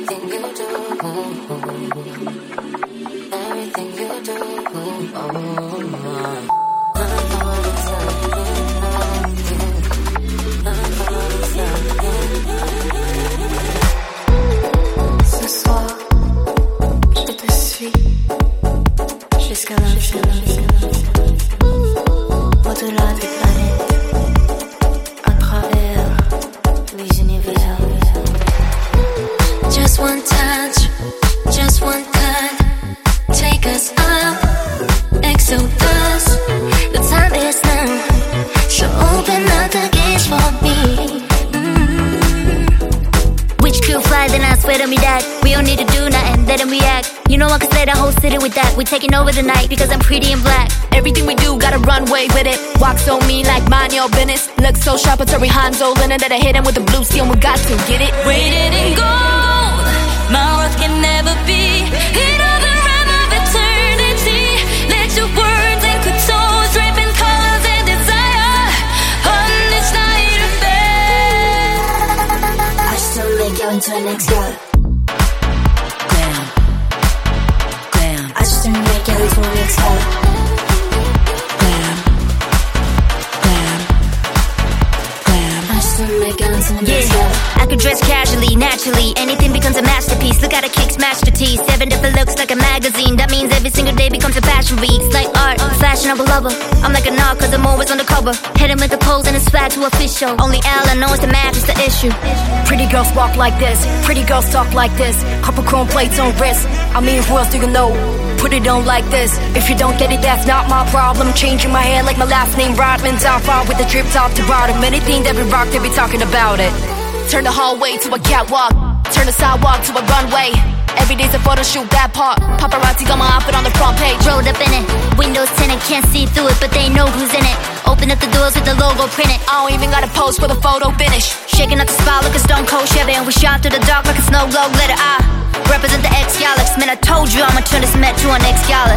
We taking over the night because I'm pretty and black. Everything we do gotta run away with it. Walks on me like mind your business. Look so sharp, it's a Hanzo linen that I hit him with the blue steel. We got to get it. Weighted in gold, my worth can never be in the realm of eternity. Let your words and couture drip in colors and desire on this night of fair. I still make you into an next girl. I could dress casually, naturally. Anything becomes a masterpiece. Look how the kick smash the teeth. 7 different looks like a magazine. That means every single day becomes a fashion week. It's like art, fashionable lover. I'm like a narc cause I'm always on the cover. Hit him with the pose and the swag to official. Only Ella knows the match is the issue. Pretty girls walk like this. Pretty girls talk like this. Couple chrome plates on wrist. I mean, who else do you know? Put it on like this. If you don't get it, that's not my problem. Changing my hair like my last name Rodman. Down far with the drip top to bottom. Anything that we rock, they be talking about it. Turn the hallway to a catwalk. Turn the sidewalk to a runway. Every day's a photo shoot, that part. Paparazzi got my outfit on the front page. Rolled up in it, windows tinted, can't see through it, but they know who's in it. Open up the doors with the logo printed. I don't even gotta pose for the photo finish. Shaking up the spot like a stone cold Chevy, and we shot through the dark like a snow globe glitter. I represent the X-Galax. Man, I told you I'ma turn this Met to an X-Galax.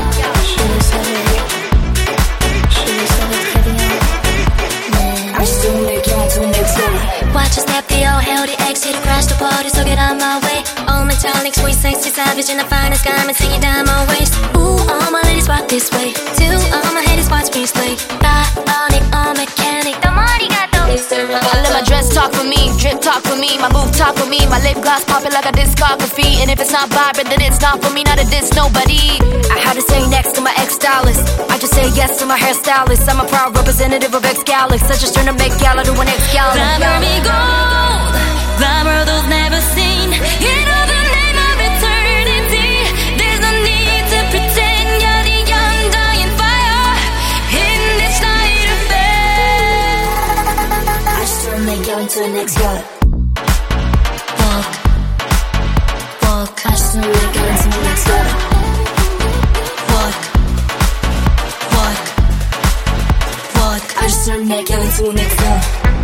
I still make you into an X-Galax. Watch us snap the old hell, the X hit crash the party, so get on my way. All metallic, sweet, sexy, savage in the finest garments, take it down my waist. Ooh, all my ladies walk this way. Two, all my haters watch me slay. Bionic, all mechanic. I let my dress talk for me, drip talk for me, my move talk for me, my lip gloss popping like a discography. And if it's not vibrant, then it's not for me, not a diss nobody. I had to say next to my ex-stylist. I just say yes to my hairstylist. I'm a proud representative of X-Galax. I just turned a Met Gala to an X-Gala. Glamour me gold, glamour those never seen. You know the name of eternity. There's no need to pretend you're the undying fire in this night of fair. I still make you into an X-Galax. Walk, walk. I still make you into an X-Galax. Walk, walk, walk. I still make you into an X-Galax.